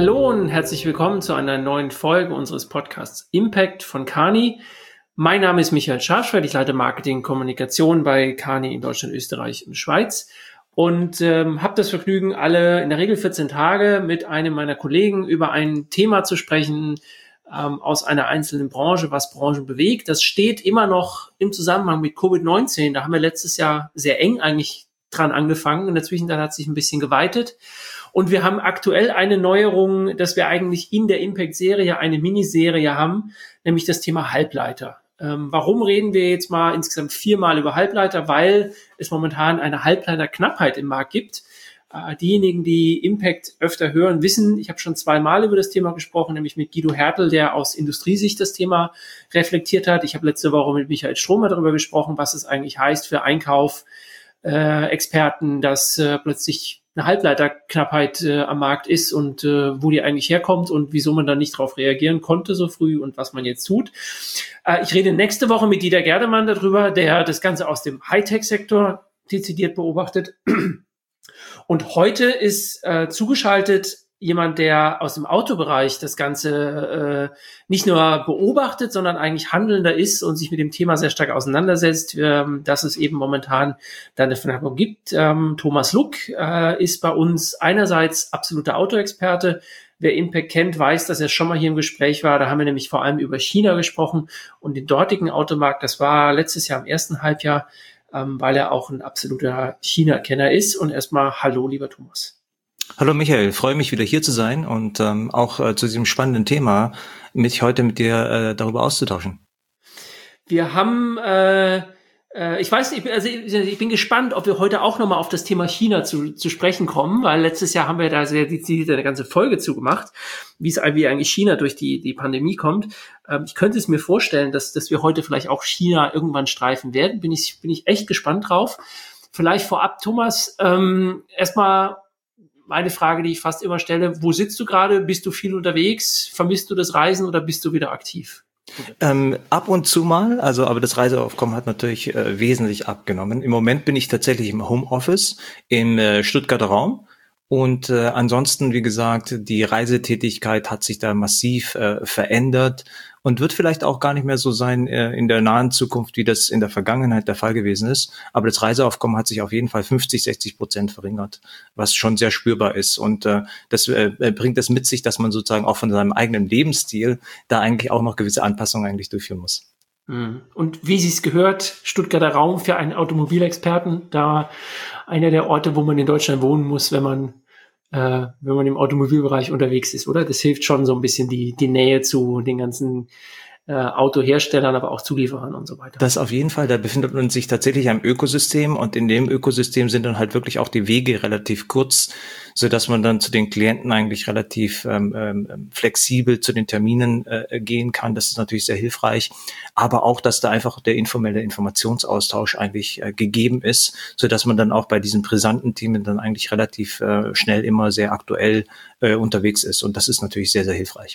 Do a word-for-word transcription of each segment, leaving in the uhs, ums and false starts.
Hallo und herzlich willkommen zu einer neuen Folge unseres Podcasts Impact von Kearney. Mein Name ist Michael Scharschwert, ich leite Marketing und Kommunikation bei Kearney in Deutschland, Österreich und Schweiz und ähm, habe das Vergnügen, alle in der Regel vierzehn Tage mit einem meiner Kollegen über ein Thema zu sprechen ähm, aus einer einzelnen Branche, was Branchen bewegt. Das steht immer noch im Zusammenhang mit Covid neunzehn. Da haben wir letztes Jahr sehr eng eigentlich dran angefangen. In der Zwischenzeit hat sich ein bisschen geweitet. Und wir haben aktuell eine Neuerung, dass wir eigentlich in der Impact-Serie eine Miniserie haben, nämlich das Thema Halbleiter. Ähm, warum reden wir jetzt mal insgesamt viermal über Halbleiter? Weil es momentan eine Halbleiterknappheit im Markt gibt. Äh, diejenigen, die Impact öfter hören, wissen, ich habe schon zweimal über das Thema gesprochen, nämlich mit Guido Hertel, der aus Industriesicht das Thema reflektiert hat. Ich habe letzte Woche mit Michael Stromer darüber gesprochen, was es eigentlich heißt für Einkauf, äh, Experten, dass äh, plötzlich eine Halbleiterknappheit äh, am Markt ist und äh, wo die eigentlich herkommt und wieso man da nicht drauf reagieren konnte so früh und was man jetzt tut. Äh, ich rede nächste Woche mit Dieter Gerdemann darüber, der das Ganze aus dem Hightech-Sektor dezidiert beobachtet. Und heute ist äh, zugeschaltet jemand, der aus dem Autobereich das Ganze äh, nicht nur beobachtet, sondern eigentlich Handelnder ist und sich mit dem Thema sehr stark auseinandersetzt, ähm, dass es eben momentan da eine Verknappung gibt. Ähm, Thomas Luck äh, ist bei uns einerseits absoluter Autoexperte. Wer Impact kennt, weiß, dass er schon mal hier im Gespräch war. Da haben wir nämlich vor allem über China gesprochen und den dortigen Automarkt. Das war letztes Jahr im ersten Halbjahr, ähm, weil er auch ein absoluter China-Kenner ist. Und erstmal hallo, lieber Thomas. Hallo Michael, freue mich wieder hier zu sein und ähm, auch äh, zu diesem spannenden Thema mich heute mit dir äh, darüber auszutauschen. Wir haben, äh, äh, ich weiß nicht, also ich, ich bin gespannt, ob wir heute auch nochmal auf das Thema China zu, zu sprechen kommen, weil letztes Jahr haben wir da sehr dezidiert eine ganze Folge zugemacht, wie es wie eigentlich China durch die die Pandemie kommt. Ähm, ich könnte es mir vorstellen, dass dass wir heute vielleicht auch China irgendwann streifen werden. Bin ich bin ich echt gespannt drauf. Vielleicht vorab, Thomas, ähm, erstmal eine Frage, die ich fast immer stelle: Wo sitzt du gerade? Bist du viel unterwegs? Vermisst du das Reisen oder bist du wieder aktiv? Ähm, ab und zu mal, also aber das Reiseaufkommen hat natürlich äh, wesentlich abgenommen. Im Moment bin ich tatsächlich im Homeoffice im äh, Stuttgarter Raum. Und äh, ansonsten, wie gesagt, die Reisetätigkeit hat sich da massiv äh, verändert und wird vielleicht auch gar nicht mehr so sein äh, in der nahen Zukunft, wie das in der Vergangenheit der Fall gewesen ist. Aber das Reiseaufkommen hat sich auf jeden Fall fünfzig, sechzig Prozent verringert, was schon sehr spürbar ist. Und äh, das äh, bringt das mit sich, dass man sozusagen auch von seinem eigenen Lebensstil da eigentlich auch noch gewisse Anpassungen eigentlich durchführen muss. Und wie Sie es gehört, Stuttgarter Raum für einen Automobilexperten, da einer der Orte, wo man in Deutschland wohnen muss, wenn man äh, wenn man im Automobilbereich unterwegs ist, oder? Das hilft schon so ein bisschen die die Nähe zu den ganzen äh, Autoherstellern, aber auch Zulieferern und so weiter. Das auf jeden Fall, da befindet man sich tatsächlich am Ökosystem und in dem Ökosystem sind dann halt wirklich auch die Wege relativ kurz, so dass man dann zu den Klienten eigentlich relativ ähm, ähm, flexibel zu den Terminen äh, gehen kann. Das ist natürlich sehr hilfreich, aber auch, dass da einfach der informelle Informationsaustausch eigentlich äh, gegeben ist, so dass man dann auch bei diesen brisanten Themen dann eigentlich relativ äh, schnell immer sehr aktuell äh, unterwegs ist und das ist natürlich sehr, sehr hilfreich.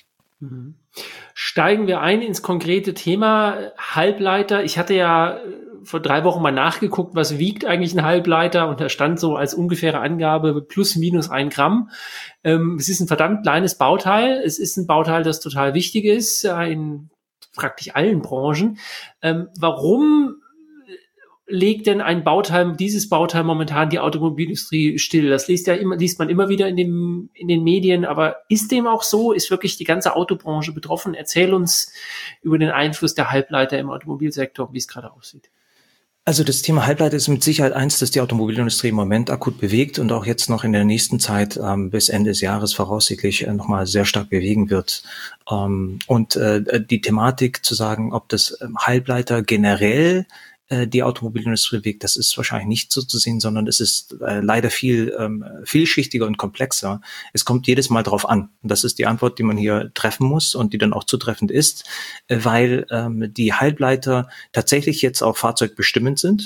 Steigen wir ein ins konkrete Thema Halbleiter. Ich hatte ja vor drei Wochen mal nachgeguckt, was wiegt eigentlich ein Halbleiter und da stand so als ungefähre Angabe plus minus ein Gramm. Ähm, es ist ein verdammt kleines Bauteil. Es ist ein Bauteil, das total wichtig ist in praktisch allen Branchen. Ähm, warum legt denn ein Bauteil, dieses Bauteil momentan die Automobilindustrie still? Das liest ja immer, liest man immer wieder in dem, in den Medien, aber ist dem auch so? Ist wirklich die ganze Autobranche betroffen? Erzähl uns über den Einfluss der Halbleiter im Automobilsektor, wie es gerade aussieht. Also das Thema Halbleiter ist mit Sicherheit eins, das die Automobilindustrie im Moment akut bewegt und auch jetzt noch in der nächsten Zeit ähm, bis Ende des Jahres voraussichtlich äh, nochmal sehr stark bewegen wird. Ähm, und äh, die Thematik zu sagen, ob das ähm, Halbleiter generell die Automobilindustrie bewegt, das ist wahrscheinlich nicht so zu sehen, sondern es ist äh, leider viel ähm, vielschichtiger und komplexer. Es kommt jedes Mal drauf an. Und das ist die Antwort, die man hier treffen muss und die dann auch zutreffend ist, äh, weil ähm, die Halbleiter tatsächlich jetzt auch fahrzeugbestimmend sind. Ja,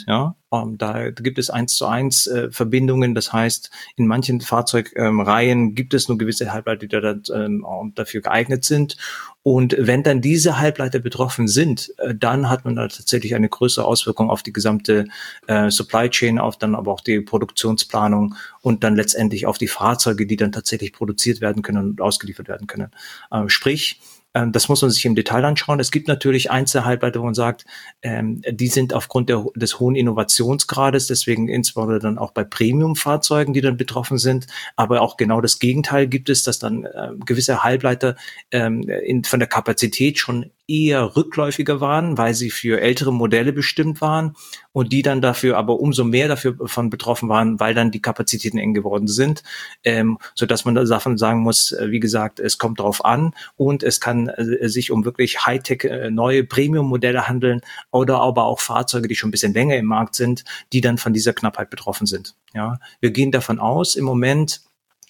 Ähm, da gibt es eins zu eins äh, Verbindungen. Das heißt, in manchen Fahrzeugreihen ähm, gibt es nur gewisse Halbleiter, die da, ähm, dafür geeignet sind. Und wenn dann diese Halbleiter betroffen sind, äh, dann hat man da tatsächlich eine größere Auswirkung auf die gesamte äh, Supply Chain, auf dann aber auch die Produktionsplanung und dann letztendlich auf die Fahrzeuge, die dann tatsächlich produziert werden können und ausgeliefert werden können. Äh, sprich, das muss man sich im Detail anschauen. Es gibt natürlich Einzelhalbleiter, wo man sagt, ähm, die sind aufgrund der, des hohen Innovationsgrades, deswegen insbesondere dann auch bei Premium-Fahrzeugen, die dann betroffen sind. Aber auch genau das Gegenteil gibt es, dass dann äh, gewisse Halbleiter ähm, in, von der Kapazität schon eher rückläufiger waren, weil sie für ältere Modelle bestimmt waren und die dann dafür aber umso mehr dafür von betroffen waren, weil dann die Kapazitäten eng geworden sind, ähm, so dass man davon sagen muss, äh, wie gesagt, es kommt drauf an und es kann äh, sich um wirklich Hightech äh, neue Premium-Modelle handeln oder aber auch Fahrzeuge, die schon ein bisschen länger im Markt sind, die dann von dieser Knappheit betroffen sind. Ja, wir gehen davon aus, im Moment,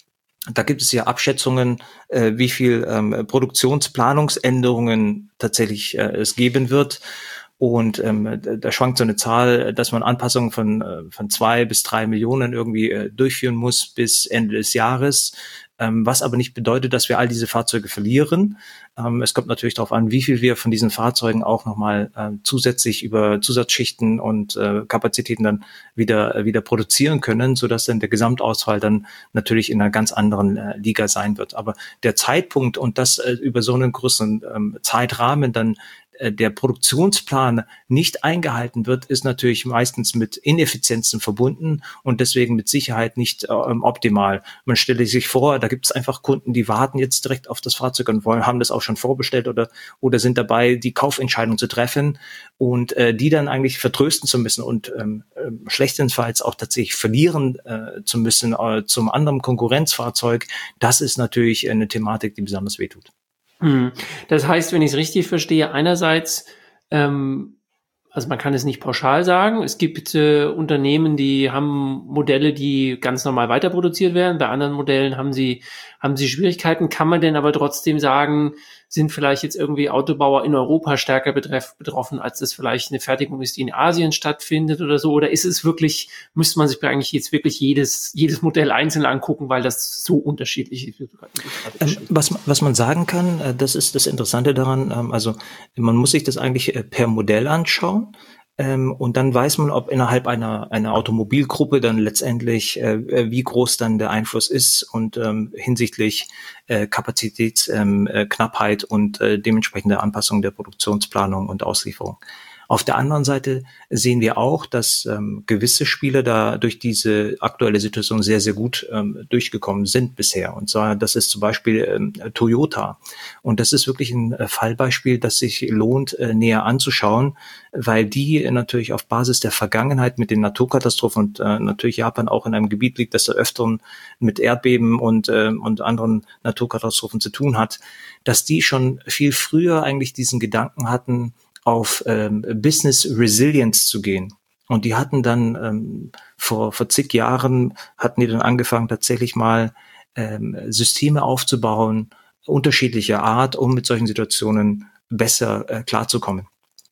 da gibt es ja Abschätzungen, äh, wie viel ähm, Produktionsplanungsänderungen tatsächlich äh, es geben wird. Und ähm, da schwankt so eine Zahl, dass man Anpassungen von äh, von zwei bis drei Millionen irgendwie äh, durchführen muss bis Ende des Jahres. Ähm, was aber nicht bedeutet, dass wir all diese Fahrzeuge verlieren. Ähm, es kommt natürlich darauf an, wie viel wir von diesen Fahrzeugen auch nochmal äh, zusätzlich über Zusatzschichten und äh, Kapazitäten dann wieder äh, wieder produzieren können, sodass dann der Gesamtausfall dann natürlich in einer ganz anderen äh, Liga sein wird. Aber der Zeitpunkt und das äh, über so einen größeren ähm, Zeitrahmen dann der Produktionsplan nicht eingehalten wird, ist natürlich meistens mit Ineffizienzen verbunden und deswegen mit Sicherheit nicht äh, optimal. Man stelle sich vor, da gibt es einfach Kunden, die warten jetzt direkt auf das Fahrzeug und wollen, haben das auch schon vorbestellt oder oder sind dabei, die Kaufentscheidung zu treffen und äh, die dann eigentlich vertrösten zu müssen und ähm, äh, schlechtestenfalls auch tatsächlich verlieren äh, zu müssen äh, zum anderen Konkurrenzfahrzeug. Das ist natürlich eine Thematik, die besonders wehtut. Das heißt, wenn ich es richtig verstehe, einerseits, ähm, also man kann es nicht pauschal sagen, es gibt äh, Unternehmen, die haben Modelle, die ganz normal weiter produziert werden, bei anderen Modellen haben sie haben sie Schwierigkeiten. Kann man denn aber trotzdem sagen, sind vielleicht jetzt irgendwie Autobauer in Europa stärker betreff, betroffen, als das vielleicht eine Fertigung ist, die in Asien stattfindet oder so? Oder ist es wirklich, müsste man sich eigentlich jetzt wirklich jedes jedes Modell einzeln angucken, weil das so unterschiedlich ist? Ähm, was, was man sagen kann, das ist das Interessante daran, also man muss sich das eigentlich per Modell anschauen. Ähm, und dann weiß man, ob innerhalb einer einer Automobilgruppe dann letztendlich äh, wie groß dann der Einfluss ist und ähm, hinsichtlich äh, Kapazitätsknappheit ähm, äh, und äh, dementsprechende Anpassung der Produktionsplanung und Auslieferung. Auf der anderen Seite sehen wir auch, dass ähm, gewisse Spieler da durch diese aktuelle Situation sehr, sehr gut ähm, durchgekommen sind bisher. Und zwar, das ist zum Beispiel ähm, Toyota. Und das ist wirklich ein äh, Fallbeispiel, das sich lohnt, äh, näher anzuschauen, weil die natürlich auf Basis der Vergangenheit mit den Naturkatastrophen und äh, natürlich Japan auch in einem Gebiet liegt, das da öfteren mit Erdbeben und, äh, und anderen Naturkatastrophen zu tun hat, dass die schon viel früher eigentlich diesen Gedanken hatten, auf ähm, Business Resilience zu gehen. Und die hatten dann ähm, vor vor zig Jahren, hatten die dann angefangen, tatsächlich mal ähm, Systeme aufzubauen, unterschiedlicher Art, um mit solchen Situationen besser äh, klarzukommen.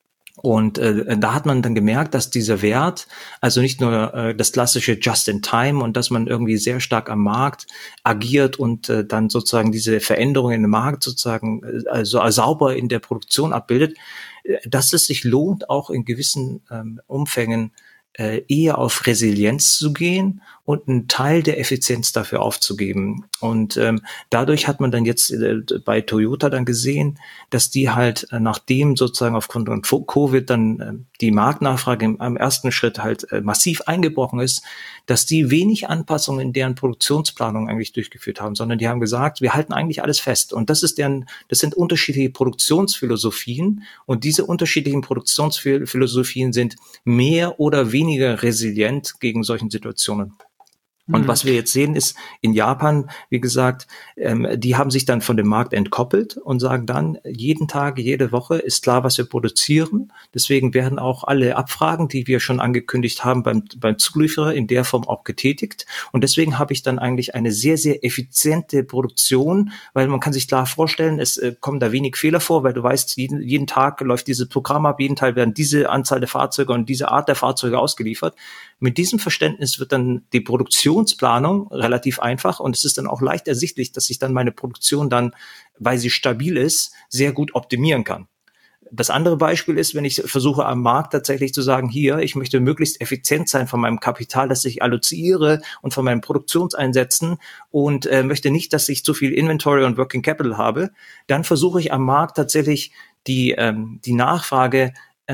Und äh, da hat man dann gemerkt, dass dieser Wert, also nicht nur äh, das klassische Just-in-Time und dass man irgendwie sehr stark am Markt agiert und äh, dann sozusagen diese Veränderungen im Markt sozusagen äh, also sauber in der Produktion abbildet, äh, dass es sich lohnt, auch in gewissen ähm, Umfängen äh, eher auf Resilienz zu gehen und einen Teil der Effizienz dafür aufzugeben. Und ähm, dadurch hat man dann jetzt äh, bei Toyota dann gesehen, dass die halt, äh, nachdem sozusagen aufgrund von Covid dann äh, die Marktnachfrage im, im ersten Schritt halt äh, massiv eingebrochen ist, dass die wenig Anpassungen in deren Produktionsplanung eigentlich durchgeführt haben, sondern die haben gesagt, wir halten eigentlich alles fest. Und das ist deren, das sind unterschiedliche Produktionsphilosophien und diese unterschiedlichen Produktionsphilosophien sind mehr oder weniger resilient gegen solchen Situationen. Und was wir jetzt sehen ist, in Japan, wie gesagt, ähm, die haben sich dann von dem Markt entkoppelt und sagen dann, jeden Tag, jede Woche ist klar, was wir produzieren. Deswegen werden auch alle Abfragen, die wir schon angekündigt haben, beim, beim Zulieferer in der Form auch getätigt. Und deswegen habe ich dann eigentlich eine sehr, sehr effiziente Produktion, weil man kann sich klar vorstellen, es äh, kommen da wenig Fehler vor, weil du weißt, jeden, jeden Tag läuft dieses Programm ab, jeden Tag werden diese Anzahl der Fahrzeuge und diese Art der Fahrzeuge ausgeliefert. Mit diesem Verständnis wird dann die Produktionsplanung relativ einfach und es ist dann auch leicht ersichtlich, dass ich dann meine Produktion dann, weil sie stabil ist, sehr gut optimieren kann. Das andere Beispiel ist, wenn ich versuche am Markt tatsächlich zu sagen, hier, ich möchte möglichst effizient sein von meinem Kapital, das ich alloziere und von meinen Produktionseinsätzen und äh, möchte nicht, dass ich zu viel Inventory und Working Capital habe, dann versuche ich am Markt tatsächlich die, ähm, die Nachfrage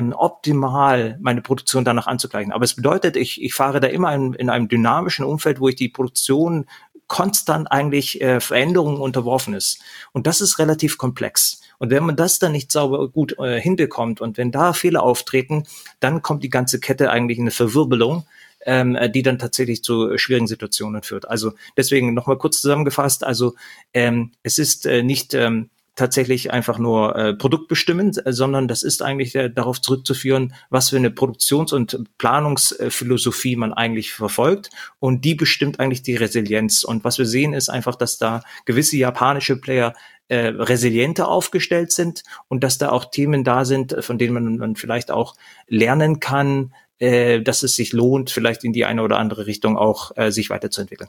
optimal meine Produktion danach anzugleichen. Aber es bedeutet, ich, ich fahre da immer in, in einem dynamischen Umfeld, wo ich die Produktion konstant eigentlich äh, Veränderungen unterworfen ist. Und das ist relativ komplex. Und wenn man das dann nicht sauber gut äh, hinbekommt und wenn da Fehler auftreten, dann kommt die ganze Kette eigentlich in eine Verwirbelung, ähm, die dann tatsächlich zu schwierigen Situationen führt. Also deswegen nochmal kurz zusammengefasst, also ähm, es ist äh, nicht ähm, tatsächlich einfach nur äh, produktbestimmend, äh, sondern das ist eigentlich äh, darauf zurückzuführen, was für eine Produktions- und Planungsphilosophie man eigentlich verfolgt und die bestimmt eigentlich die Resilienz. Und was wir sehen ist einfach, dass da gewisse japanische Player äh, resilienter aufgestellt sind und dass da auch Themen da sind, von denen man, man vielleicht auch lernen kann, äh, dass es sich lohnt, vielleicht in die eine oder andere Richtung auch äh, sich weiterzuentwickeln.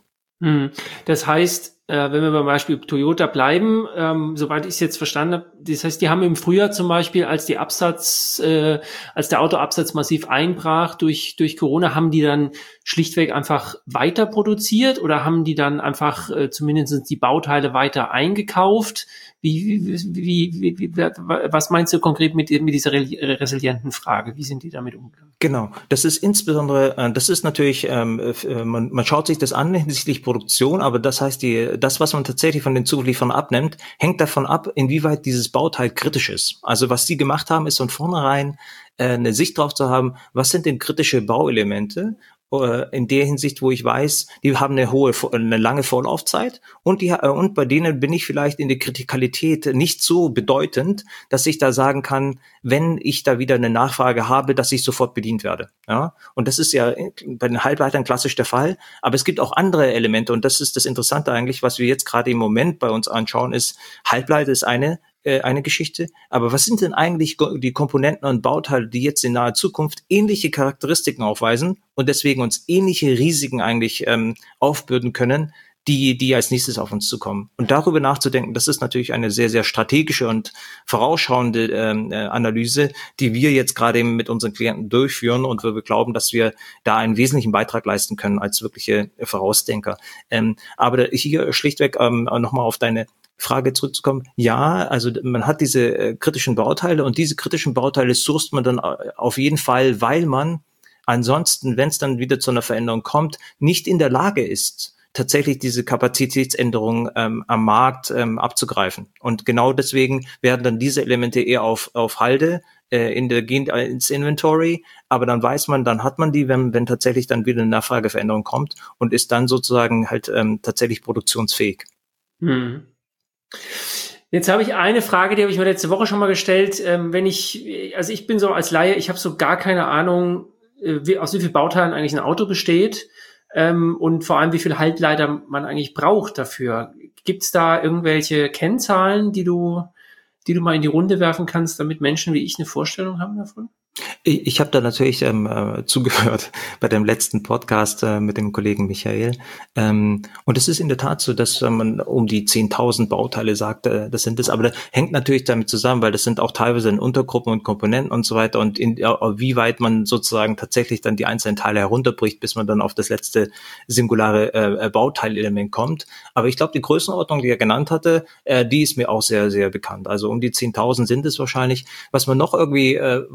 Das heißt, äh, wenn wir beim Beispiel Toyota bleiben, ähm, soweit ich es jetzt verstanden habe, das heißt, die haben im Frühjahr zum Beispiel, als die Absatz, äh, als der Autoabsatz massiv einbrach durch durch Corona, haben die dann schlichtweg einfach weiter produziert oder haben die dann einfach äh, zumindest die Bauteile weiter eingekauft? Wie, wie, wie, wie, was meinst du konkret mit, mit dieser resilienten Frage? Wie sind die damit umgegangen? Genau, das ist insbesondere, das ist natürlich, ähm, man, man schaut sich das an hinsichtlich Produktion, aber das heißt, die, das, was man tatsächlich von den Zulieferern abnimmt, hängt davon ab, inwieweit dieses Bauteil kritisch ist. Also was die gemacht haben, ist von vornherein äh, eine Sicht drauf zu haben, was sind denn kritische Bauelemente, in der Hinsicht, wo ich weiß, die haben eine hohe, eine lange Vorlaufzeit und die, und bei denen bin ich vielleicht in der Kritikalität nicht so bedeutend, dass ich da sagen kann, wenn ich da wieder eine Nachfrage habe, dass ich sofort bedient werde. Ja, und das ist ja bei den Halbleitern klassisch der Fall, aber es gibt auch andere Elemente und das ist das Interessante eigentlich, was wir jetzt gerade im Moment bei uns anschauen, ist, Halbleiter ist eine eine Geschichte. Aber was sind denn eigentlich die Komponenten und Bauteile, die jetzt in naher Zukunft ähnliche Charakteristiken aufweisen und deswegen uns ähnliche Risiken eigentlich ähm, aufbürden können, die die als nächstes auf uns zukommen? Und darüber nachzudenken, das ist natürlich eine sehr, sehr strategische und vorausschauende ähm, Analyse, die wir jetzt gerade eben mit unseren Klienten durchführen und wo wir glauben, dass wir da einen wesentlichen Beitrag leisten können als wirkliche Vorausdenker. Ähm, aber hier schlichtweg ähm, nochmal auf deine Frage zurückzukommen. Ja, also man hat diese äh, kritischen Bauteile und diese kritischen Bauteile sourced man dann auf jeden Fall, weil man ansonsten, wenn es dann wieder zu einer Veränderung kommt, nicht in der Lage ist, tatsächlich diese Kapazitätsänderung ähm, am Markt ähm, abzugreifen. Und genau deswegen werden dann diese Elemente eher auf auf Halde äh, in der gehen ins Inventory, aber dann weiß man, dann hat man die, wenn wenn tatsächlich dann wieder eine Nachfrageveränderung kommt und ist dann sozusagen halt ähm, tatsächlich produktionsfähig. Hm. Jetzt habe ich eine Frage, die habe ich mir letzte Woche schon mal gestellt. Ähm, wenn ich, also ich bin so als Laie, ich habe so gar keine Ahnung, äh, wie, aus wie vielen Bauteilen eigentlich ein Auto besteht ähm, und vor allem, wie viel Halbleiter man eigentlich braucht dafür. Gibt es da irgendwelche Kennzahlen, die du, die du mal in die Runde werfen kannst, damit Menschen wie ich eine Vorstellung haben davon? Ich, ich habe da natürlich ähm, äh, zugehört bei dem letzten Podcast äh, mit dem Kollegen Michael. Ähm, und es ist in der Tat so, dass äh, man um die zehntausend Bauteile sagt, äh, das sind es. Aber das hängt natürlich damit zusammen, weil das sind auch teilweise in Untergruppen und Komponenten und so weiter. Und in, äh, wie weit man sozusagen tatsächlich dann die einzelnen Teile herunterbricht, bis man dann auf das letzte singulare äh, Bauteilelement kommt. Aber ich glaube, die Größenordnung, die er genannt hatte, äh, die ist mir auch sehr, sehr bekannt. Also um die zehntausend sind es wahrscheinlich. Was man noch irgendwie, äh, was dann noch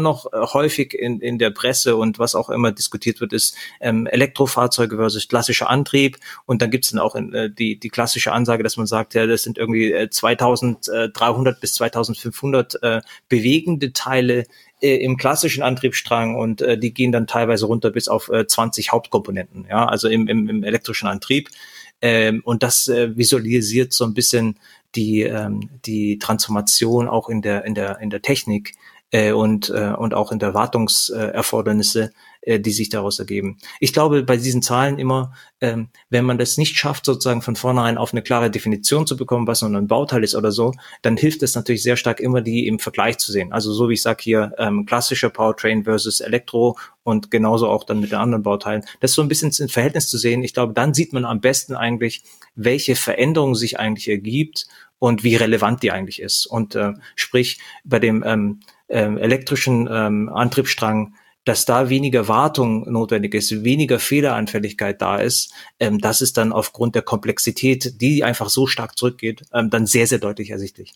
noch äh, häufig in, in der Presse und was auch immer diskutiert wird, ist ähm, Elektrofahrzeuge versus klassischer Antrieb. Und dann gibt's dann auch in, äh, die die klassische Ansage, dass man sagt, ja, das sind irgendwie äh, zweitausenddreihundert bis zweitausendfünfhundert äh, bewegende Teile äh, im klassischen Antriebsstrang und äh, die gehen dann teilweise runter bis auf äh, zwanzig Hauptkomponenten, ja, also im, im, im elektrischen Antrieb. Ähm, und das äh, visualisiert so ein bisschen die ähm, die Transformation auch in der in der in der Technik äh, und äh, und auch in der Wartungserfordernisse, äh, die sich daraus ergeben. Ich glaube, bei diesen Zahlen immer, ähm, wenn man das nicht schafft, sozusagen von vornherein auf eine klare Definition zu bekommen, was nun ein Bauteil ist oder so, dann hilft es natürlich sehr stark, immer die im Vergleich zu sehen. Also so wie ich sage hier, ähm, klassischer Powertrain versus Elektro und genauso auch dann mit den anderen Bauteilen. Das so ein bisschen ins Verhältnis zu sehen. Ich glaube, dann sieht man am besten eigentlich, welche Veränderung sich eigentlich ergibt und wie relevant die eigentlich ist. Und äh, sprich, bei dem ähm, ähm, elektrischen ähm, Antriebsstrang, dass da weniger Wartung notwendig ist, weniger Fehleranfälligkeit da ist, ähm, das ist dann aufgrund der Komplexität, die einfach so stark zurückgeht, ähm, dann sehr, sehr deutlich ersichtlich.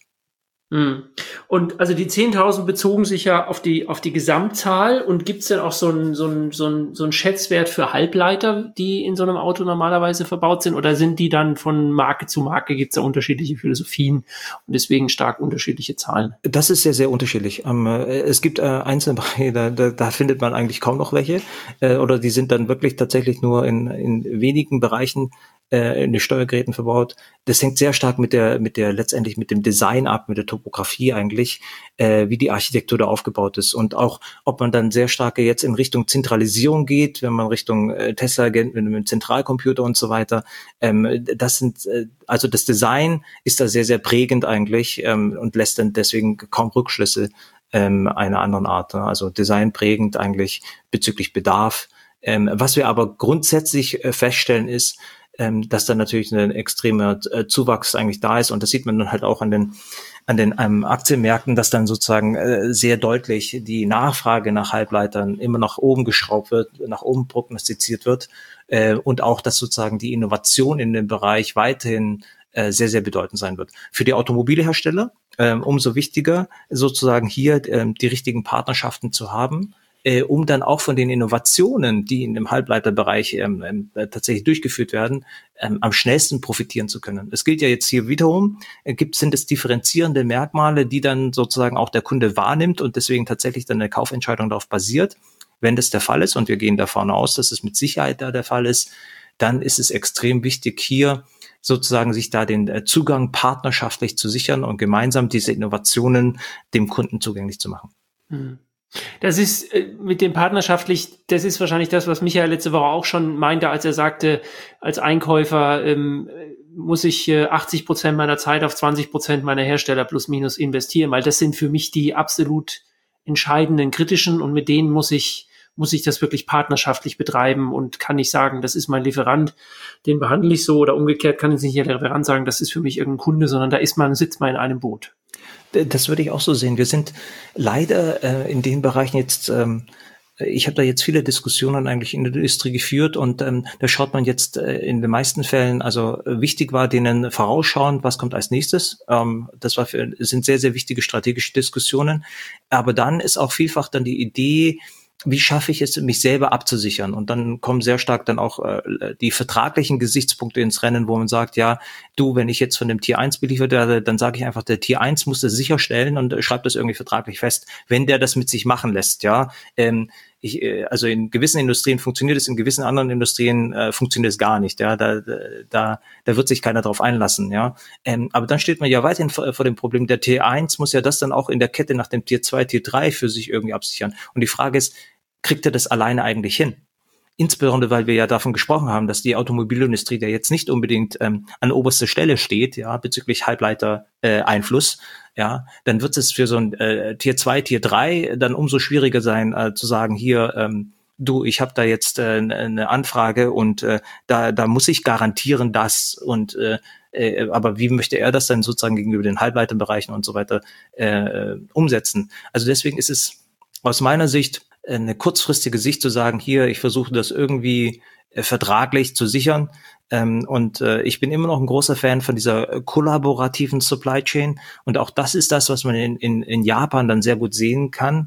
Und also die zehntausend bezogen sich ja auf die auf die Gesamtzahl. Und gibt es denn auch so einen so einen so einen so einen Schätzwert für Halbleiter, die in so einem Auto normalerweise verbaut sind? Oder sind die dann von Marke zu Marke, gibt es da unterschiedliche Philosophien und deswegen stark unterschiedliche Zahlen? Das ist sehr, sehr unterschiedlich. Ähm, es gibt äh, einzelne Bereiche, da, da, da findet man eigentlich kaum noch welche. Äh, oder die sind dann wirklich tatsächlich nur in, in wenigen Bereichen in den Steuergeräten verbaut. Das hängt sehr stark mit der, mit der, letztendlich mit dem Design ab, mit der Topografie eigentlich, äh, wie die Architektur da aufgebaut ist und auch, ob man dann sehr stark jetzt in Richtung Zentralisierung geht, wenn man Richtung äh, Tesla geht, mit einem Zentralcomputer und so weiter. Ähm, das sind, äh, also das Design ist da sehr, sehr prägend eigentlich ähm, und lässt dann deswegen kaum Rückschlüsse ähm, einer anderen Art. Ne? Also Design prägend eigentlich bezüglich Bedarf. Ähm, was wir aber grundsätzlich äh, feststellen ist, Ähm, dass da natürlich ein extremer äh, Zuwachs eigentlich da ist. Und das sieht man dann halt auch an den an den ähm, Aktienmärkten, dass dann sozusagen äh, sehr deutlich die Nachfrage nach Halbleitern immer nach oben geschraubt wird, nach oben prognostiziert wird äh, und auch, dass sozusagen die Innovation in dem Bereich weiterhin äh, sehr, sehr bedeutend sein wird. Für die Automobilhersteller äh, umso wichtiger, sozusagen hier äh, die richtigen Partnerschaften zu haben, Äh, um dann auch von den Innovationen, die in dem Halbleiterbereich ähm, ähm, tatsächlich durchgeführt werden, ähm, am schnellsten profitieren zu können. Es gilt ja jetzt hier wiederum, äh, gibt, sind es differenzierende Merkmale, die dann sozusagen auch der Kunde wahrnimmt und deswegen tatsächlich dann eine Kaufentscheidung darauf basiert. Wenn das der Fall ist, und wir gehen davon aus, dass es mit Sicherheit da der Fall ist, dann ist es extrem wichtig, hier sozusagen sich da den äh, Zugang partnerschaftlich zu sichern und gemeinsam diese Innovationen dem Kunden zugänglich zu machen. Mhm. Das ist äh, mit dem partnerschaftlich, das ist wahrscheinlich das, was Michael letzte Woche auch schon meinte, als er sagte, als Einkäufer ähm, muss ich äh, achtzig Prozent meiner Zeit auf zwanzig Prozent meiner Hersteller plus minus investieren, weil das sind für mich die absolut entscheidenden kritischen und mit denen muss ich muss ich das wirklich partnerschaftlich betreiben und kann nicht sagen, das ist mein Lieferant, den behandle ich so oder umgekehrt kann jetzt nicht der Lieferant sagen, das ist für mich irgendein Kunde, sondern da ist man, sitzt man in einem Boot. Das würde ich auch so sehen. Wir sind leider äh, in den Bereichen jetzt, ähm, ich habe da jetzt viele Diskussionen eigentlich in der Industrie geführt und ähm, da schaut man jetzt äh, in den meisten Fällen, also äh, wichtig war denen vorausschauend, was kommt als nächstes. Ähm, das war für, sind sehr, sehr wichtige strategische Diskussionen. Aber dann ist auch vielfach dann die Idee, wie schaffe ich es, mich selber abzusichern? Und dann kommen sehr stark dann auch äh, die vertraglichen Gesichtspunkte ins Rennen, wo man sagt, ja, du, wenn ich jetzt von dem Tier eins beliefert werde, dann sage ich einfach, der Tier eins muss das sicherstellen und äh, schreibt das irgendwie vertraglich fest, wenn der das mit sich machen lässt, ja. Ähm, ich, äh, also in gewissen Industrien funktioniert es, in gewissen anderen Industrien äh, funktioniert es gar nicht, ja. Da, da, da wird sich keiner drauf einlassen, ja. Ähm, aber dann steht man ja weiterhin vor, vor dem Problem, der Tier eins muss ja das dann auch in der Kette nach dem Tier zwei, Tier drei für sich irgendwie absichern. Und die Frage ist, kriegt er das alleine eigentlich hin? Insbesondere, weil wir ja davon gesprochen haben, dass die Automobilindustrie da jetzt nicht unbedingt ähm, an oberster Stelle steht, ja, bezüglich Halbleiter-Einfluss, äh, ja, dann wird es für so ein äh, Tier zwei, Tier drei dann umso schwieriger sein, äh, zu sagen, hier, ähm, du, ich habe da jetzt äh, eine Anfrage und äh, da, da muss ich garantieren, dass und äh, äh, aber wie möchte er das dann sozusagen gegenüber den Halbleiterbereichen und so weiter äh, umsetzen? Also deswegen ist es aus meiner Sicht eine kurzfristige Sicht zu sagen, hier, ich versuche das irgendwie äh, vertraglich zu sichern. Ähm, und äh, ich bin immer noch ein großer Fan von dieser kollaborativen Supply Chain. Und auch das ist das, was man in, in, in Japan dann sehr gut sehen kann.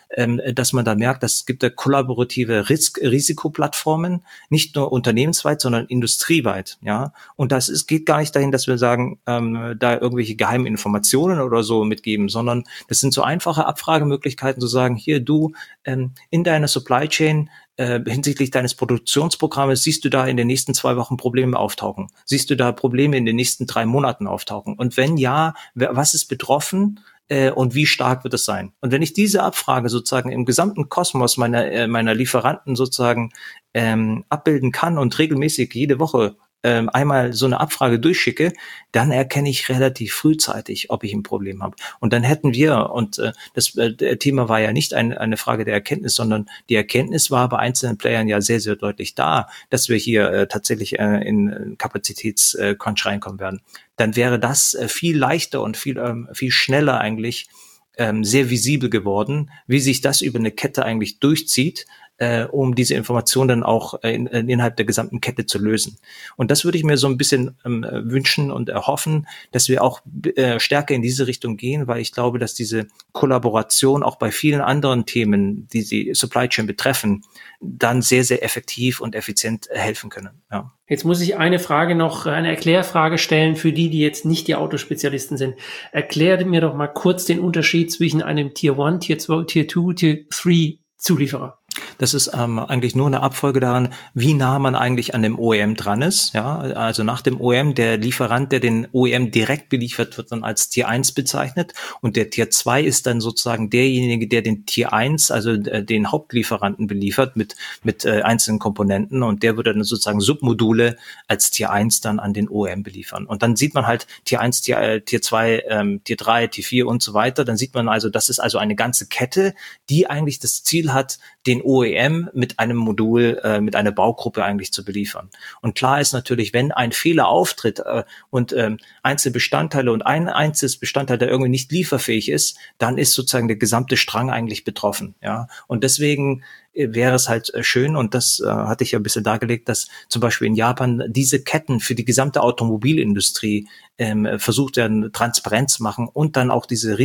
ähm, dass man da merkt, dass es gibt da kollaborative Ris- Risikoplattformen, nicht nur unternehmensweit, sondern industrieweit, ja. Und das ist, geht gar nicht dahin, dass wir sagen, ähm, da irgendwelche geheimen Informationen oder so mitgeben, sondern das sind so einfache Abfragemöglichkeiten zu sagen, hier du, ähm, in deiner Supply Chain, äh, hinsichtlich deines Produktionsprogrammes, siehst du da in den nächsten zwei Wochen Probleme auftauchen? Siehst du da Probleme in den nächsten drei Monaten auftauchen? Und wenn ja, wer, was ist betroffen? Äh, und wie stark wird es sein? Und wenn ich diese Abfrage sozusagen im gesamten Kosmos meiner äh, meiner Lieferanten sozusagen ähm, abbilden kann und regelmäßig jede Woche ähm, einmal so eine Abfrage durchschicke, dann erkenne ich relativ frühzeitig, ob ich ein Problem habe. Und dann hätten wir, und äh, das äh, Thema war ja nicht ein, eine Frage der Erkenntnis, sondern die Erkenntnis war bei einzelnen Playern ja sehr, sehr deutlich da, dass wir hier äh, tatsächlich äh, in Kapazitätscrunch äh, reinkommen werden. Dann wäre das äh, viel leichter und viel, ähm, viel schneller eigentlich ähm, sehr visibel geworden, wie sich das über eine Kette eigentlich durchzieht, äh, um diese Information dann auch äh, in, in, innerhalb der gesamten Kette zu lösen. Und das würde ich mir so ein bisschen ähm, wünschen und erhoffen, dass wir auch äh, stärker in diese Richtung gehen, weil ich glaube, dass diese Kollaboration auch bei vielen anderen Themen, die die Supply Chain betreffen, dann sehr, sehr effektiv und effizient helfen können. Ja. Jetzt muss ich eine Frage noch, eine Erklärfrage stellen für die, die jetzt nicht die Autospezialisten sind. Erkläre mir doch mal kurz den Unterschied zwischen einem Tier eins, Tier zwei, Tier zwei, Tier drei Zulieferer. Das ist ähm, eigentlich nur eine Abfolge daran, wie nah man eigentlich an dem O E M dran ist. Ja, also nach dem O E M, der Lieferant, der den O E M direkt beliefert, wird dann als Tier eins bezeichnet. Und der Tier zwei ist dann sozusagen derjenige, der den Tier eins, also äh, den Hauptlieferanten beliefert mit mit äh, einzelnen Komponenten. Und der würde dann sozusagen Submodule als Tier eins dann an den O E M beliefern. Und dann sieht man halt Tier eins, Tier, äh, Tier zwei, ähm, Tier drei, Tier vier und so weiter. Dann sieht man also, das ist also eine ganze Kette, die eigentlich das Ziel hat, den O E M mit einem Modul, äh, mit einer Baugruppe eigentlich zu beliefern. Und klar ist natürlich, wenn ein Fehler auftritt äh, und ähm, einzelne Bestandteile und ein einzelnes Bestandteil, der irgendwie nicht lieferfähig ist, dann ist sozusagen der gesamte Strang eigentlich betroffen. Ja, und deswegen wäre es halt schön, und das äh, hatte ich ja ein bisschen dargelegt, dass zum Beispiel in Japan diese Ketten für die gesamte Automobilindustrie ähm, versucht werden, transparent zu machen und dann auch diese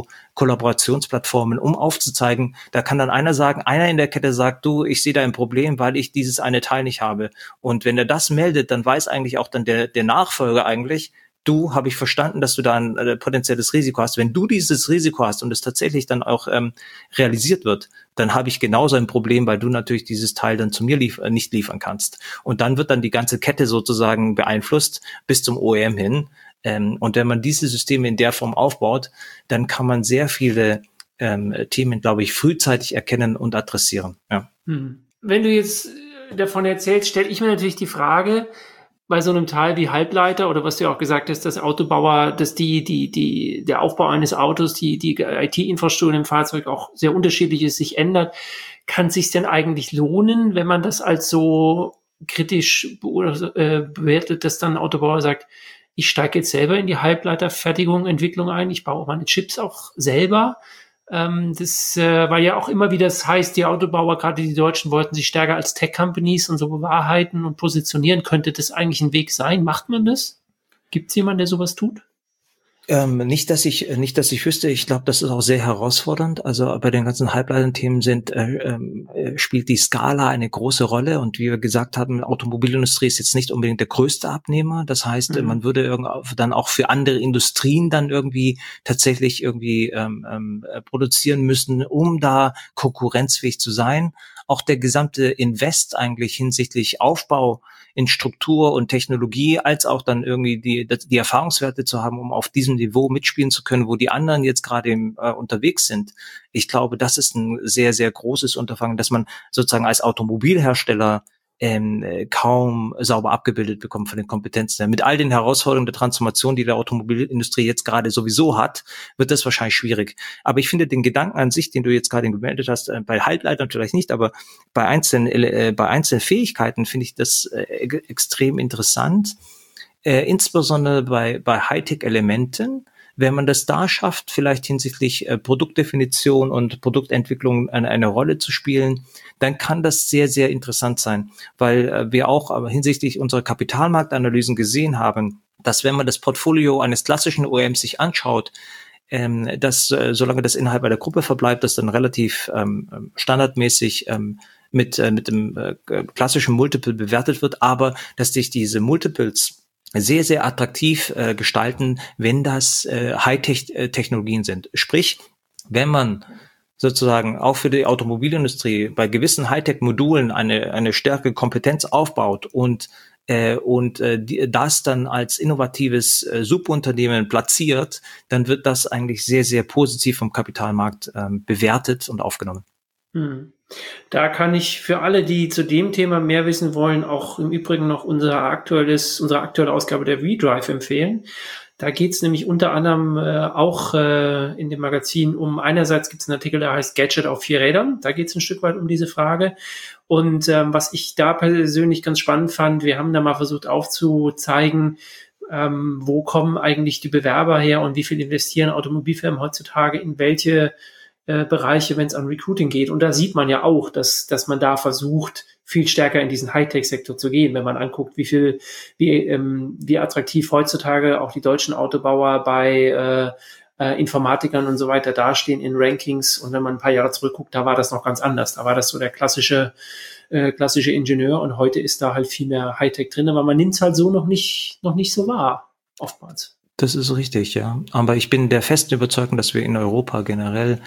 Risikokollaborationsplattformen, um aufzuzeigen, da kann dann einer sagen, einer in der Kette sagt, du, ich sehe da ein Problem, weil ich dieses eine Teil nicht habe. Und wenn er das meldet, dann weiß eigentlich auch dann der, der Nachfolger eigentlich, du, habe ich verstanden, dass du da ein äh, potenzielles Risiko hast. Wenn du dieses Risiko hast und es tatsächlich dann auch ähm, realisiert wird, dann habe ich genauso ein Problem, weil du natürlich dieses Teil dann zu mir lief- äh, nicht liefern kannst. Und dann wird dann die ganze Kette sozusagen beeinflusst bis zum O E M hin. Ähm, und wenn man diese Systeme in der Form aufbaut, dann kann man sehr viele ähm, Themen, glaube ich, frühzeitig erkennen und adressieren. Ja. Hm. Wenn du jetzt davon erzählst, stelle ich mir natürlich die Frage, bei so einem Teil wie Halbleiter oder was du ja auch gesagt hast, dass Autobauer, dass die, die, die, der Aufbau eines Autos, die, die I T-Infrastruktur im Fahrzeug auch sehr unterschiedlich ist, sich ändert. Kann es sich denn eigentlich lohnen, wenn man das als so kritisch bewertet, dass dann ein Autobauer sagt, ich steige jetzt selber in die Halbleiterfertigung, Entwicklung ein, ich baue meine Chips auch selber? Ähm, das, äh, weil ja auch immer wieder das heißt, die Autobauer, gerade die Deutschen, wollten sich stärker als Tech-Companies und so bewahrheiten und positionieren. Könnte das eigentlich ein Weg sein? Macht man das? Gibt es jemanden, der sowas tut? Ähm, nicht, dass ich nicht, dass ich wüsste. Ich glaube, das ist auch sehr herausfordernd. Also bei den ganzen Halbleiterthemen sind äh, äh, spielt die Skala eine große Rolle. Und wie wir gesagt haben, Automobilindustrie ist jetzt nicht unbedingt der größte Abnehmer. Das heißt, mhm. man würde irgendwie dann auch für andere Industrien dann irgendwie tatsächlich irgendwie ähm, ähm, produzieren müssen, um da konkurrenzfähig zu sein. Auch der gesamte Invest eigentlich hinsichtlich Aufbau in Struktur und Technologie, als auch dann irgendwie die, die Erfahrungswerte zu haben, um auf diesem Niveau mitspielen zu können, wo die anderen jetzt gerade äh, unterwegs sind. Ich glaube, das ist ein sehr, sehr großes Unterfangen, dass man sozusagen als Automobilhersteller ähm, kaum sauber abgebildet bekommt von den Kompetenzen. Mit all den Herausforderungen der Transformation, die der Automobilindustrie jetzt gerade sowieso hat, wird das wahrscheinlich schwierig. Aber ich finde den Gedanken an sich, den du jetzt gerade gemeldet hast, äh, bei Halbleitern vielleicht nicht, aber bei einzelnen, äh, bei einzelnen Fähigkeiten finde ich das äh, extrem interessant. Äh, insbesondere bei, bei Hightech-Elementen. Wenn man das da schafft, vielleicht hinsichtlich äh, Produktdefinition und Produktentwicklung eine, eine Rolle zu spielen, dann kann das sehr, sehr interessant sein, weil äh, wir auch aber hinsichtlich unserer Kapitalmarktanalysen gesehen haben, dass wenn man das Portfolio eines klassischen O E Ms sich anschaut, ähm, dass äh, solange das innerhalb einer Gruppe verbleibt, das dann relativ ähm, standardmäßig ähm, mit äh, mit dem äh, klassischen Multiple bewertet wird, aber dass sich diese Multiples sehr, sehr attraktiv äh, gestalten, wenn das äh, Hightech-Technologien sind. Sprich, wenn man sozusagen auch für die Automobilindustrie bei gewissen Hightech-Modulen eine eine stärkere Kompetenz aufbaut und äh, und äh, die, das dann als innovatives äh, Subunternehmen platziert, dann wird das eigentlich sehr, sehr positiv vom Kapitalmarkt ähm, bewertet und aufgenommen. Hm. Da kann ich für alle, die zu dem Thema mehr wissen wollen, auch im Übrigen noch unser aktuelles, unsere aktuelle Ausgabe der V-Drive empfehlen. Da geht es nämlich unter anderem äh, auch äh, in dem Magazin um, einerseits gibt es einen Artikel, der heißt Gadget auf vier Rädern. Da geht es ein Stück weit um diese Frage. Und ähm, was ich da persönlich ganz spannend fand, wir haben da mal versucht aufzuzeigen, ähm, wo kommen eigentlich die Bewerber her und wie viel investieren Automobilfirmen heutzutage in welche äh, Bereiche, wenn es an Recruiting geht. Und da sieht man ja auch, dass dass man da versucht, viel stärker in diesen Hightech-Sektor zu gehen, wenn man anguckt, wie viel, wie, ähm, wie attraktiv heutzutage auch die deutschen Autobauer bei äh, äh, Informatikern und so weiter dastehen in Rankings. Und wenn man ein paar Jahre zurückguckt, da war das noch ganz anders. Da war das so der klassische, äh, klassische Ingenieur und heute ist da halt viel mehr Hightech drin, aber man nimmt es halt so noch nicht, noch nicht so wahr, oftmals. Das ist richtig, ja. Aber ich bin der festen Überzeugung, dass wir in Europa generell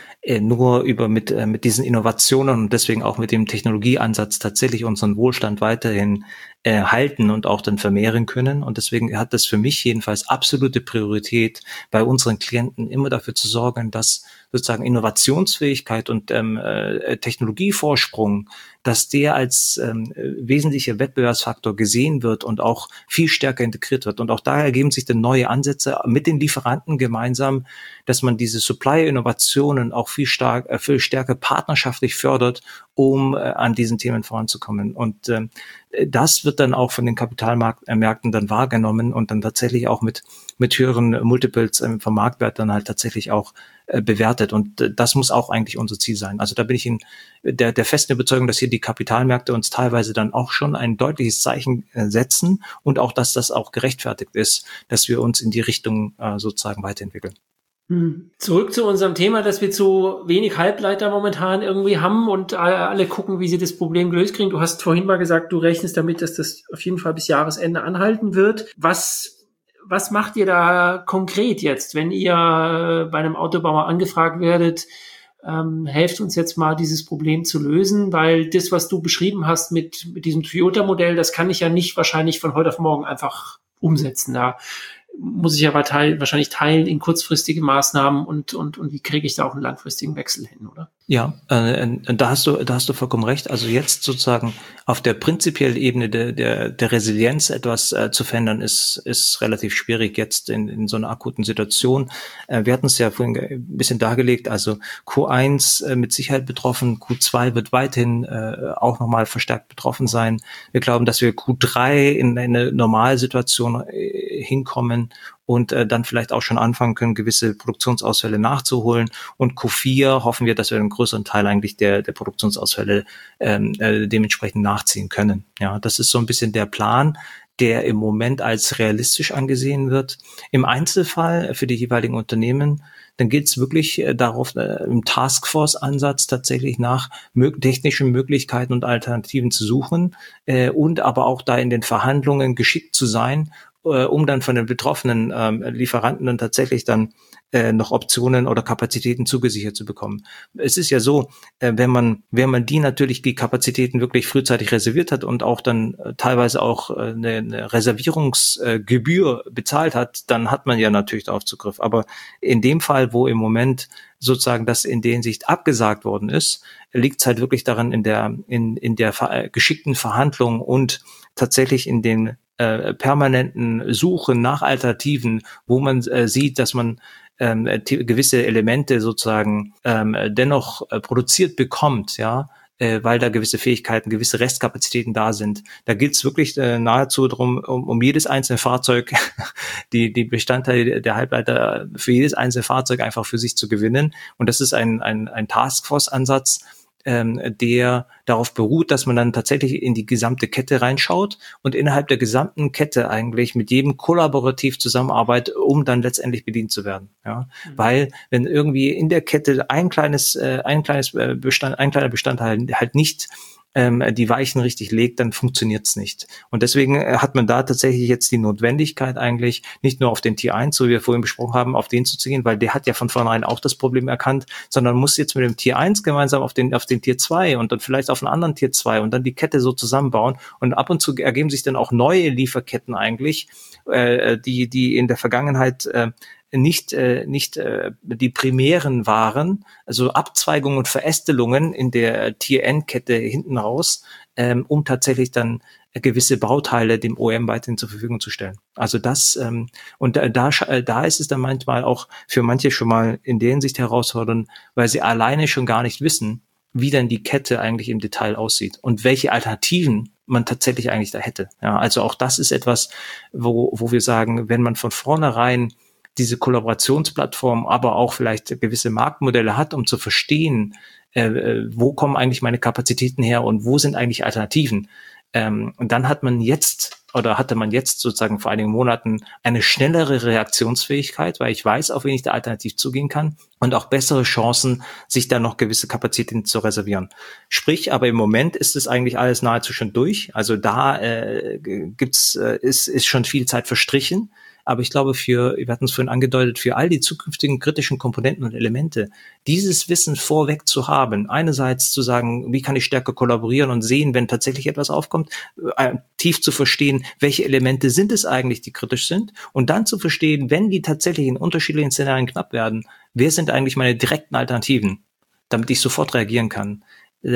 nur über mit äh, mit diesen Innovationen und deswegen auch mit dem Technologieansatz tatsächlich unseren Wohlstand weiterhin äh, halten und auch dann vermehren können. Und deswegen hat das für mich jedenfalls absolute Priorität, bei unseren Klienten immer dafür zu sorgen, dass sozusagen Innovationsfähigkeit und ähm, äh, Technologievorsprung, dass der als ähm, wesentlicher Wettbewerbsfaktor gesehen wird und auch viel stärker integriert wird. Und auch daher ergeben sich dann neue Ansätze mit den Lieferanten gemeinsam, dass man diese Supply-Innovationen auch viel stark, äh, viel stärker partnerschaftlich fördert, um äh, an diesen Themen voranzukommen. Und äh, das wird dann auch von den Kapitalmärkten dann wahrgenommen und dann tatsächlich auch mit mit höheren Multiples äh, vom Marktwert dann halt tatsächlich auch äh, bewertet. Und äh, das muss auch eigentlich unser Ziel sein. Also da bin ich in der, der festen Überzeugung, dass hier die Kapitalmärkte uns teilweise dann auch schon ein deutliches Zeichen äh, setzen und auch, dass das auch gerechtfertigt ist, dass wir uns in die Richtung äh, sozusagen weiterentwickeln. Zurück zu unserem Thema, dass wir zu wenig Halbleiter momentan irgendwie haben und alle gucken, wie sie das Problem gelöst kriegen. Du hast vorhin mal gesagt, du rechnest damit, dass das auf jeden Fall bis Jahresende anhalten wird. Was, was macht ihr da konkret jetzt, wenn ihr bei einem Autobauer angefragt werdet, ähm, helft uns jetzt mal, dieses Problem zu lösen? Weil das, was du beschrieben hast mit, mit diesem Toyota-Modell, das kann ich ja nicht wahrscheinlich von heute auf morgen einfach umsetzen. Da muss ich aber teil, wahrscheinlich teilen in kurzfristige Maßnahmen und, und, und wie kriege ich da auch einen langfristigen Wechsel hin, oder? Ja, äh, da hast du, da hast du vollkommen recht. Also jetzt sozusagen auf der prinzipiellen Ebene der, der, der Resilienz etwas äh, zu verändern, ist, ist relativ schwierig jetzt in, in so einer akuten Situation. Äh, wir hatten es ja vorhin ein bisschen dargelegt. Also Q eins äh, mit Sicherheit betroffen, Q zwei wird weiterhin äh, auch nochmal verstärkt betroffen sein. Wir glauben, dass wir Q drei in eine Normalsituation äh, hinkommen und äh, dann vielleicht auch schon anfangen können, gewisse Produktionsausfälle nachzuholen. Und Q vier hoffen wir, dass wir einen größeren Teil eigentlich der, der Produktionsausfälle ähm, äh, dementsprechend nachziehen können. Ja, das ist so ein bisschen der Plan, der im Moment als realistisch angesehen wird. Im Einzelfall für die jeweiligen Unternehmen, dann geht es wirklich äh, darauf, äh, im Taskforce-Ansatz tatsächlich nach mö- technischen Möglichkeiten und Alternativen zu suchen äh, und aber auch da in den Verhandlungen geschickt zu sein, um dann von den betroffenen ähm, Lieferanten dann tatsächlich dann äh, noch Optionen oder Kapazitäten zugesichert zu bekommen. Es ist ja so, äh, wenn man wenn man die natürlich die Kapazitäten wirklich frühzeitig reserviert hat und auch dann äh, teilweise auch äh, eine, eine Reservierungsgebühr äh, bezahlt hat, dann hat man ja natürlich darauf Zugriff. Aber in dem Fall, wo im Moment sozusagen das in der Hinsicht abgesagt worden ist, liegt es halt wirklich daran in der in in der ver- geschickten Verhandlung und tatsächlich in den äh, permanenten Suchen nach Alternativen, wo man äh, sieht, dass man ähm, t- gewisse Elemente sozusagen ähm, dennoch äh, produziert bekommt, ja, äh, weil da gewisse Fähigkeiten, gewisse Restkapazitäten da sind. Da gilt es wirklich äh, nahezu darum, um, um jedes einzelne Fahrzeug, die die Bestandteile der Halbleiter für jedes einzelne Fahrzeug einfach für sich zu gewinnen. Und das ist ein ein, ein Taskforce-Ansatz, ähm, der darauf beruht, dass man dann tatsächlich in die gesamte Kette reinschaut und innerhalb der gesamten Kette eigentlich mit jedem kollaborativ zusammenarbeitet, um dann letztendlich bedient zu werden. Ja, mhm. Weil wenn irgendwie in der Kette ein kleines, äh, ein kleines Bestand, ein kleiner Bestandteil halt nicht die Weichen richtig legt, dann funktioniert's nicht. Und deswegen hat man da tatsächlich jetzt die Notwendigkeit eigentlich, nicht nur auf den Tier eins, so wie wir vorhin besprochen haben, auf den zuzugehen, weil der hat ja von vornherein auch das Problem erkannt, sondern muss jetzt mit dem Tier eins gemeinsam auf den auf den Tier zwei und dann vielleicht auf einen anderen Tier zwei und dann die Kette so zusammenbauen. Und ab und zu ergeben sich dann auch neue Lieferketten eigentlich, äh, die die in der Vergangenheit äh, nicht äh, nicht äh, die primären waren, also Abzweigungen und Verästelungen in der Tier-N-Kette hinten raus, ähm, um tatsächlich dann gewisse Bauteile dem O E M weiterhin zur Verfügung zu stellen. Also das ähm, und da, da da ist es dann manchmal auch für manche schon mal in der Hinsicht herausfordernd, weil sie alleine schon gar nicht wissen, wie dann die Kette eigentlich im Detail aussieht und welche Alternativen man tatsächlich eigentlich da hätte. Ja, also auch das ist etwas, wo wo wir sagen, wenn man von vornherein diese Kollaborationsplattform, aber auch vielleicht gewisse Marktmodelle hat, um zu verstehen, äh, wo kommen eigentlich meine Kapazitäten her und wo sind eigentlich Alternativen. Ähm, und dann hat man jetzt oder hatte man jetzt sozusagen vor einigen Monaten eine schnellere Reaktionsfähigkeit, weil ich weiß, auf wen ich da alternativ zugehen kann und auch bessere Chancen, sich da noch gewisse Kapazitäten zu reservieren. Sprich, aber im Moment ist es eigentlich alles nahezu schon durch. Also da äh, gibt's äh, ist ist schon viel Zeit verstrichen. Aber ich glaube, für, wir hatten es vorhin angedeutet, für all die zukünftigen kritischen Komponenten und Elemente, dieses Wissen vorweg zu haben, einerseits zu sagen, wie kann ich stärker kollaborieren und sehen, wenn tatsächlich etwas aufkommt, äh, tief zu verstehen, welche Elemente sind es eigentlich, die kritisch sind, und dann zu verstehen, wenn die tatsächlich in unterschiedlichen Szenarien knapp werden, wer sind eigentlich meine direkten Alternativen, damit ich sofort reagieren kann.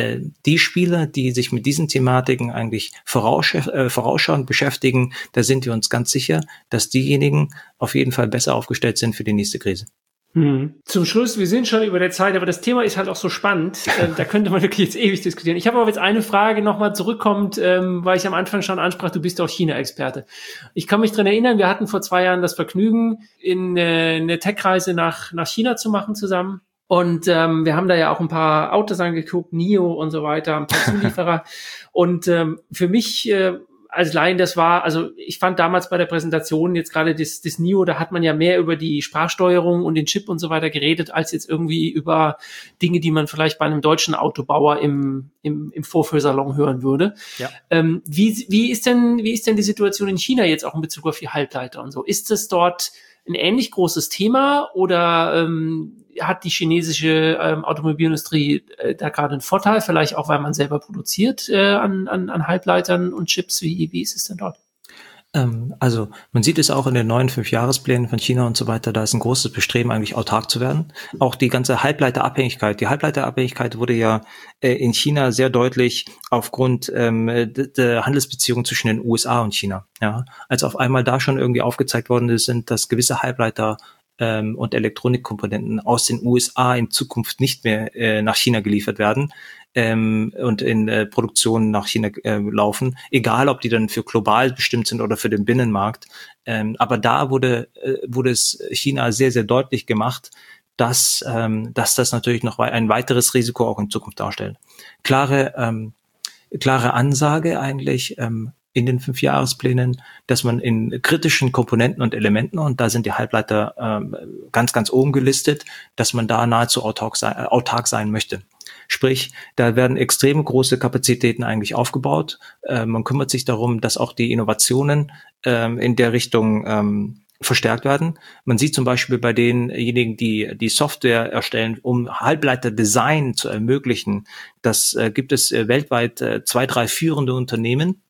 Die Spieler, die sich mit diesen Thematiken eigentlich voraussch- äh, vorausschauend beschäftigen, da sind wir uns ganz sicher, dass diejenigen auf jeden Fall besser aufgestellt sind für die nächste Krise. Hm. Zum Schluss, wir sind schon über der Zeit, aber das Thema ist halt auch so spannend, äh, da könnte man wirklich jetzt ewig diskutieren. Ich habe aber jetzt eine Frage nochmal zurückkommt, ähm, weil ich am Anfang schon ansprach, du bist auch China-Experte. Ich kann mich dran erinnern, wir hatten vor zwei Jahren das Vergnügen, in äh, eine Tech-Reise nach, nach China zu machen zusammen. Und ähm, wir haben da ja auch ein paar Autos angeguckt, N I O und so weiter, ein paar Zulieferer. Und ähm, für mich äh, als Laien, das war, also ich fand damals bei der Präsentation jetzt gerade das, das N I O, da hat man ja mehr über die Sprachsteuerung und den Chip und so weiter geredet, als jetzt irgendwie über Dinge, die man vielleicht bei einem deutschen Autobauer im im, im Vorführsalon hören würde. Ja. Ähm, wie wie ist denn wie ist denn die Situation in China jetzt auch in Bezug auf die Halbleiter und so? Ist es dort ein ähnlich großes Thema oder ähm, hat die chinesische ähm, Automobilindustrie äh, da gerade einen Vorteil, vielleicht auch, weil man selber produziert äh, an, an, an Halbleitern und Chips? Wie, wie ist es denn dort? Ähm, also man sieht es auch in den neuen Fünfjahresplänen von China und so weiter, da ist ein großes Bestreben, eigentlich autark zu werden. Auch die ganze Halbleiterabhängigkeit. Die Halbleiterabhängigkeit wurde ja äh, in China sehr deutlich aufgrund ähm, der Handelsbeziehungen zwischen den U S A und China. Ja, als auf einmal da schon irgendwie aufgezeigt worden ist, sind, dass gewisse Halbleiter ähm, und Elektronikkomponenten aus den U S A in Zukunft nicht mehr äh, nach China geliefert werden ähm, und in äh, Produktion nach China äh, laufen, egal ob die dann für global bestimmt sind oder für den Binnenmarkt. Ähm, aber da wurde äh, wurde es China sehr, sehr deutlich gemacht, dass ähm, dass das natürlich noch ein weiteres Risiko auch in Zukunft darstellt. Klare ähm, klare Ansage eigentlich ähm, in den Fünfjahresplänen, dass man in kritischen Komponenten und Elementen, und da sind die Halbleiter ähm, ganz, ganz oben gelistet, dass man da nahezu autark sein, äh, autark sein möchte. Sprich, da werden extrem große Kapazitäten eigentlich aufgebaut. Äh, man kümmert sich darum, dass auch die Innovationen ähm, in der Richtung ähm, verstärkt werden. Man sieht zum Beispiel bei denjenigen, die die Software erstellen, um Halbleiterdesign zu ermöglichen, das äh, gibt es äh, weltweit äh, zwei, drei führende Unternehmen.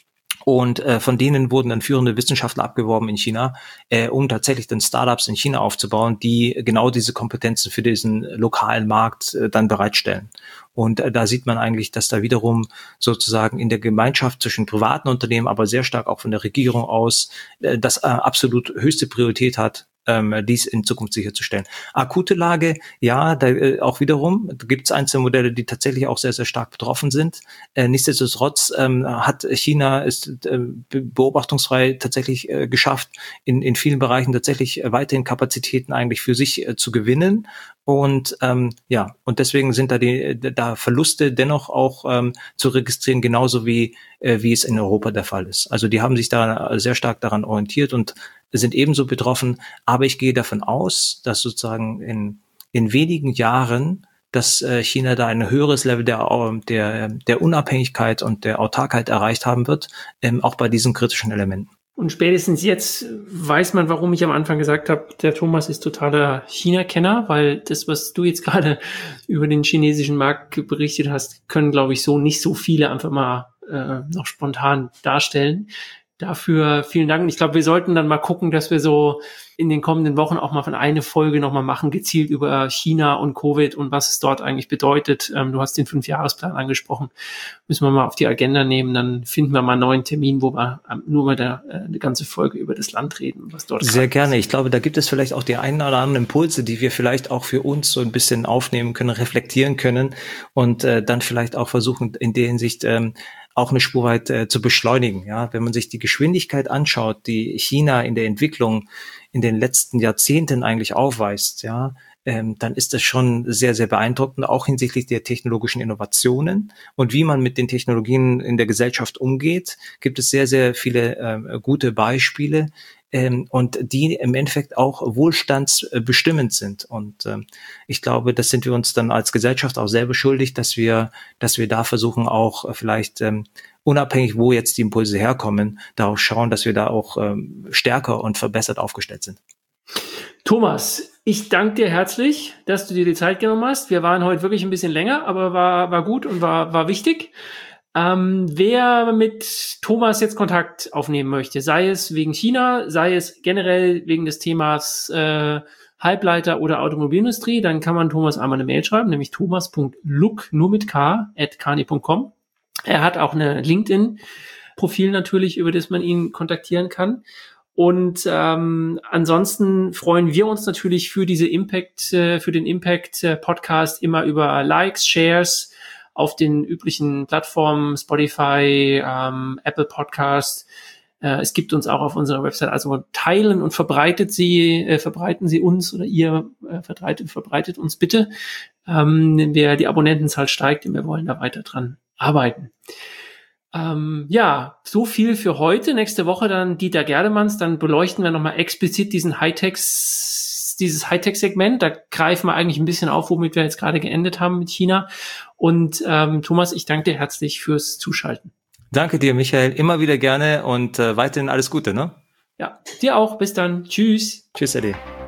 Und äh, von denen wurden dann führende Wissenschaftler abgeworben in China, äh, um tatsächlich dann Startups in China aufzubauen, die genau diese Kompetenzen für diesen lokalen Markt äh, dann bereitstellen. Und äh, da sieht man eigentlich, dass da wiederum sozusagen in der Gemeinschaft zwischen privaten Unternehmen, aber sehr stark auch von der Regierung aus, äh, das äh, absolut höchste Priorität hat, ähm, dies in Zukunft sicherzustellen. Akute Lage, ja, da äh, auch wiederum, da gibt es einzelne Modelle, die tatsächlich auch sehr, sehr stark betroffen sind. Äh, nichtsdestotrotz ähm, hat China es äh, beobachtungsfrei tatsächlich äh, geschafft, in, in vielen Bereichen tatsächlich äh, weiterhin Kapazitäten eigentlich für sich äh, zu gewinnen. Und ähm, ja, und deswegen sind da die da Verluste dennoch auch ähm, zu registrieren, genauso wie äh, wie es in Europa der Fall ist. Also die haben sich da sehr stark daran orientiert und sind ebenso betroffen. Aber ich gehe davon aus, dass sozusagen in in wenigen Jahren, dass äh, China da ein höheres Level der der der Unabhängigkeit und der Autarkheit erreicht haben wird, ähm, auch bei diesen kritischen Elementen. Und spätestens jetzt weiß man, warum ich am Anfang gesagt habe, der Thomas ist totaler China-Kenner, weil das, was du jetzt gerade über den chinesischen Markt berichtet hast, können, glaube ich, so nicht so viele einfach mal äh, noch spontan darstellen. Dafür vielen Dank. Ich glaube, wir sollten dann mal gucken, dass wir so in den kommenden Wochen auch mal von eine Folge nochmal machen, gezielt über China und Covid und was es dort eigentlich bedeutet. Ähm, du hast den Fünfjahresplan angesprochen. Müssen wir mal auf die Agenda nehmen. Dann finden wir mal einen neuen Termin, wo wir ähm, nur mal da, äh, eine ganze Folge über das Land reden, was dort Sehr gerne. Ich glaube, da gibt es vielleicht auch die einen oder anderen Impulse, die wir vielleicht auch für uns so ein bisschen aufnehmen können, reflektieren können und äh, dann vielleicht auch versuchen, in der Hinsicht ähm, auch eine Spur weit äh, zu beschleunigen. Ja, wenn man sich die Geschwindigkeit anschaut, die China in der Entwicklung in den letzten Jahrzehnten eigentlich aufweist, ja, ähm, dann ist das schon sehr, sehr beeindruckend, auch hinsichtlich der technologischen Innovationen und wie man mit den Technologien in der Gesellschaft umgeht, gibt es sehr, sehr viele ähm, gute Beispiele, ähm, und die im Endeffekt auch wohlstandsbestimmend sind. Und ähm, ich glaube, das sind wir uns dann als Gesellschaft auch selber schuldig, dass wir, dass wir da versuchen, auch vielleicht ähm, unabhängig, wo jetzt die Impulse herkommen, darauf schauen, dass wir da auch ähm, stärker und verbessert aufgestellt sind. Thomas, ich danke dir herzlich, dass du dir die Zeit genommen hast. Wir waren heute wirklich ein bisschen länger, aber war, war gut und war, war wichtig. Ähm, wer mit Thomas jetzt Kontakt aufnehmen möchte, sei es wegen China, sei es generell wegen des Themas äh, Halbleiter oder Automobilindustrie, dann kann man Thomas einmal eine Mail schreiben, nämlich thomas punkt luck, nur mit k, at kani punkt com. Er hat auch eine LinkedIn-Profil natürlich, über das man ihn kontaktieren kann. Und ähm, ansonsten freuen wir uns natürlich für diese Impact, äh, für den Impact-Podcast immer über Likes, Shares auf den üblichen Plattformen, Spotify, ähm, Apple Podcast. Äh, es gibt uns auch auf unserer Website, also teilen und verbreitet sie, äh, verbreiten sie uns oder ihr äh, verbreitet, verbreitet uns bitte. Ähm, wir, die Abonnentenzahl steigt und wir wollen da weiter dran arbeiten. Ähm, ja, so viel für heute. Nächste Woche dann Dieter Gerdemanns. Dann beleuchten wir nochmal explizit diesen Hightech, dieses Hightech-Segment. Da greifen wir eigentlich ein bisschen auf, womit wir jetzt gerade geendet haben mit China. Und ähm, Thomas, ich danke dir herzlich fürs Zuschalten. Danke dir, Michael. Immer wieder gerne und äh, weiterhin alles Gute, ne? Ja, dir auch. Bis dann. Tschüss. Tschüss, Eddie.